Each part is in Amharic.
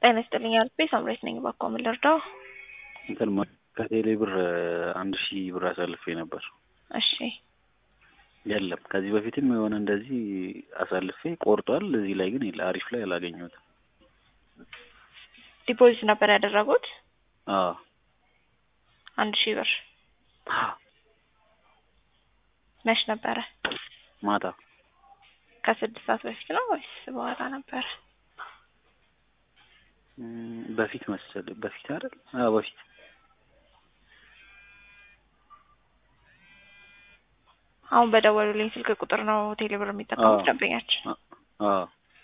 ጤና ይስጥልኝ አልኩ ሳምሬት ነኝ ባቆም ልርዳው እንትን ከቴሌ ብር 1000 ብር አሳልፌ ነበር። እሺ የለም ከዚህ በፊትም የሆነ እንደዚህ አሳልፌ ቆርጧል። እዚህ ላይ ግን አሪፍ ላይ አላገኘሁትም። ዲፖዚት ነበር ያደረጉት? አዎ 1000 ብር መች ነበረ? ማታ ከ6 ሰዓት በፊት ነው ወይስ በኋላ ነበር? በፊት መሰለኝ በፊት አይደል? አዎ በፊት። አሁን በደወሉልኝ ስልክ ቁጥር ነው ቴሌብር የሚጠቀሙት ደንበኛችን? አዎ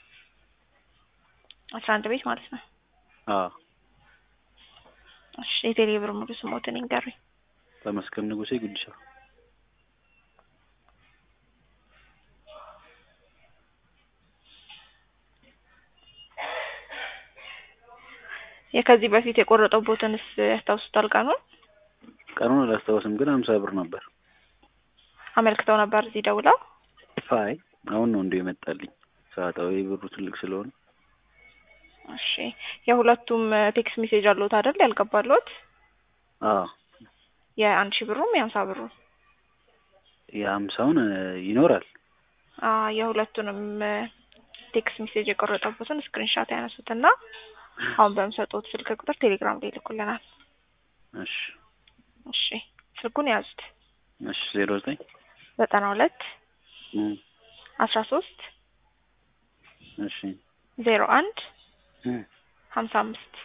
11 ቤት ማለት ነው። አዎ እሺ የቴሌብር ሙሉ ስሞትን ይንገሩኝ። ተመስገን ንጉሴ ጉዲሳ። የከዚህ በፊት የቆረጠው ቦታንስ ያስታውሱታል? ቀኑን አላስታውስም ግን 50 ብር ነበር። አመልክተው ነበር እዚህ ደውለው? አይ አሁን ነው እንደ ይመጣልኝ ሰዓታው ብሩ ትልቅ ስለሆነ። እሺ የሁለቱም ቴክስት ሜሴጅ አለዎት አይደል ያልገባልዎት? አዎ የ1000 ብሩም የ50 ብሩ? የ50ውን ይኖራል። የሁለቱንም ቴክስት ሜሴጅ የቆረጠበትን ስክሪንሾት ያነሱትና አሁን በምሰጡት ስልክ ቁጥር ቴሌግራም ላይ ልኩልናል። እሺ እሺ ስልኩን ያዙት። እሺ 09 92 13 እሺ 01 55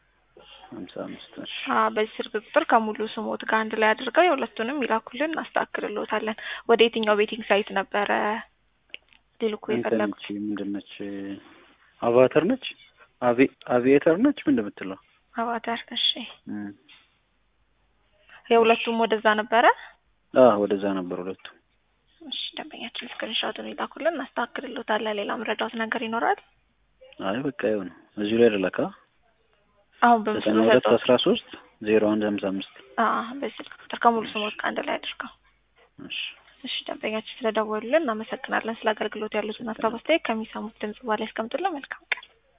እሺ በዚህ ስልክ ቁጥር ከሙሉ ስሞት ጋር አንድ ላይ አድርገው የሁለቱንም ይላኩልን እናስተካክልልዎታለን። ወደ የትኛው ቤቲንግ ሳይት ነበረ ሊልኩ የፈለጉት? ምንድነች? አቫተር ነች? አቪዬተር ነች? ምን እንደምትለው? አቫተር። እሺ የሁለቱም ወደዛ ነበረ? ወደዛ ነበር ሁለቱም። እሺ ደንበኛችን ስክሪንሾቱን ይላኩልን እናስተካክልልዎታለን። ሌላ ምረዳዎት ነገር ይኖራል? አይ በቃ ይሁን። እዚሁ ላይ ልላካ? አሁን በምስሉ ላይ 13 0155 በስልክ ቁጥር ከሙሉ ስሞት ጋር አንድ ላይ አድርገው። እሺ ደንበኛችን ስለደወሉልን እናመሰግናለን። ስለ አገልግሎት ያሉትን ሀሳብ አስተያየት ከሚሰሙት ድምጽ በላይ አስቀምጡልን። መልካም ቀን።